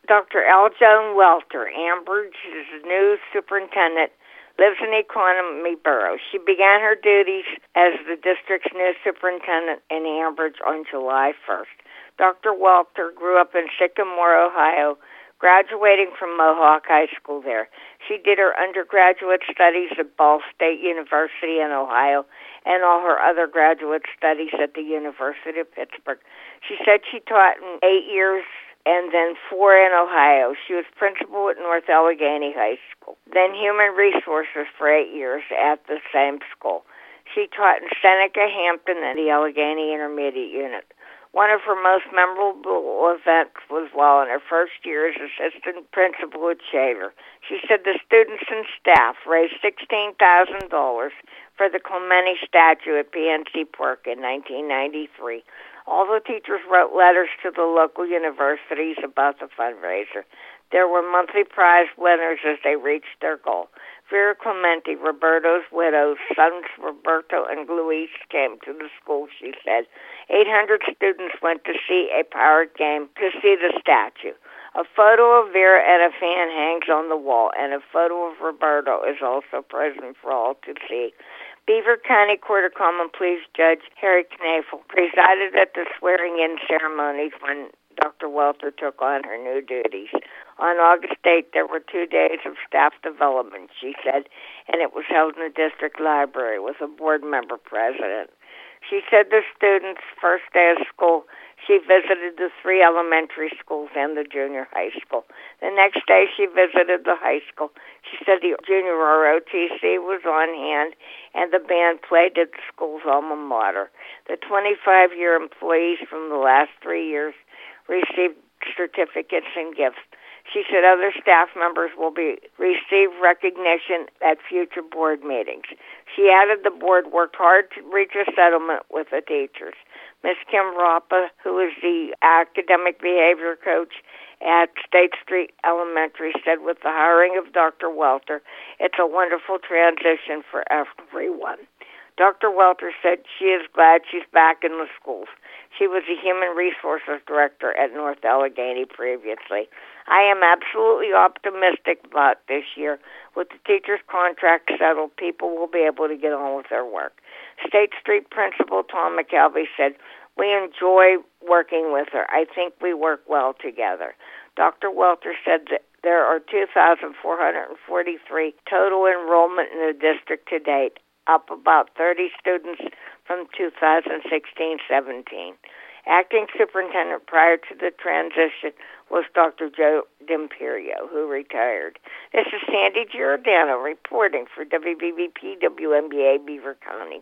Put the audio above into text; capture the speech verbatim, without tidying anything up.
Doctor L. Joan Welter, Ambridge's new superintendent, lives in Economy Borough. She began her duties as the district's new superintendent in Ambridge on July first. Doctor Welter grew up in Sycamore, Ohio, graduating from Mohawk High School there. She did her undergraduate studies at Ball State University in Ohio and all her other graduate studies at the University of Pittsburgh. She said she taught in eight years and then four in Ohio. She was principal at North Allegheny High School, then human resources for eight years at the same school. She taught in Seneca, Hampton, and the Allegheny Intermediate Unit. One of her most memorable events was while in her first year as assistant principal at Shaver. She said the students and staff raised sixteen thousand dollars for the Clementi statue at P N C Park in nineteen ninety-three. All the teachers wrote letters to the local universities about the fundraiser. There were monthly prize winners as they reached their goal. Vera Clementi, Roberto's widow, sons Roberto and Luis came to the school, she said. eight hundred students went to see a Pirate game to see the statue. A photo of Vera and a fan hangs on the wall, and a photo of Roberto is also present for all to see. Beaver County Court of Common Pleas Judge Harry Knafel presided at the swearing-in ceremonies when Doctor Welter took on her new duties. On August eighth, there were two days of staff development, she said, and it was held in the district library with a board member president. She said the students' first day of school, she visited the three elementary schools and the junior high school. The next day, she visited the high school. She said the junior R O T C was on hand, and the band played at the school's alma mater. The twenty-five-year employees from the last three years received certificates and gifts. She said other staff members will be receive recognition at future board meetings. She added the board worked hard to reach a settlement with the teachers. Miss Kim Rappa, who is the academic behavior coach at State Street Elementary, said with the hiring of Doctor Welter, it's a wonderful transition for everyone. Doctor Welter said she is glad she's back in the schools. She was a human resources director at North Allegheny previously. I am absolutely optimistic about this year. With the teachers' contract settled, people will be able to get on with their work. State Street Principal Tom McKelvey said, we enjoy working with her. I think we work well together. Doctor Welter said that there are two thousand four hundred forty-three total enrollment in the district to date, up about thirty students from two thousand sixteen seventeen. Acting superintendent prior to the transition was Doctor Joe D'Imperio, who retired. This is Sandy Giordano reporting for W B B P W N B A Beaver County.